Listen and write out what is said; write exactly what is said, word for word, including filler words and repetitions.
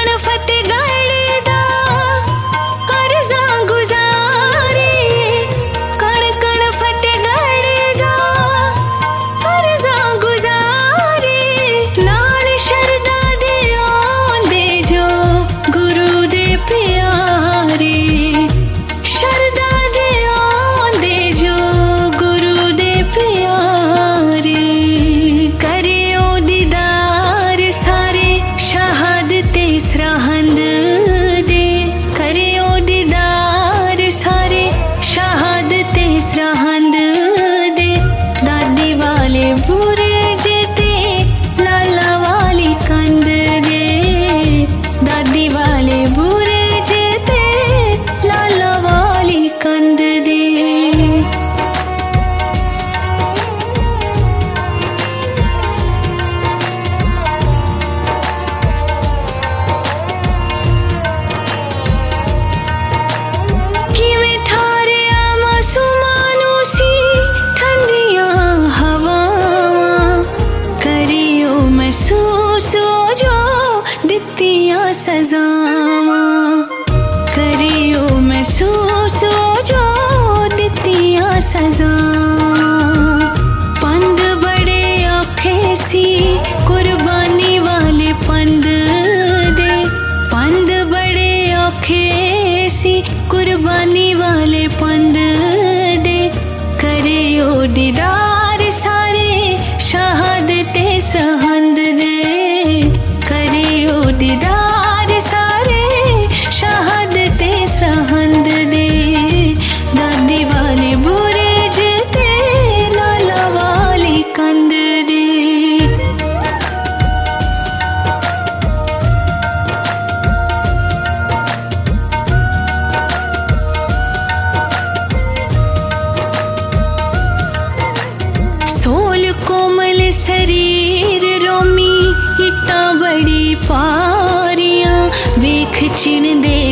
सजावा करियो महसूस जो दितिया सजावा पंद बड़े औखे सी कुर्बानी वाले पंद दे पंद बड़े औखे सी कुर्बानी वाले पंद दे करियो दीदार सारे शहादते सरहंद दे करियो दीदार सारे शहादते सरहंद दे दादी वाले बुर्ज ते लाला वाली कंद दे। सोल कोमल शरीर रोमी इट्टा बड़ी पारियां वेख चिन दे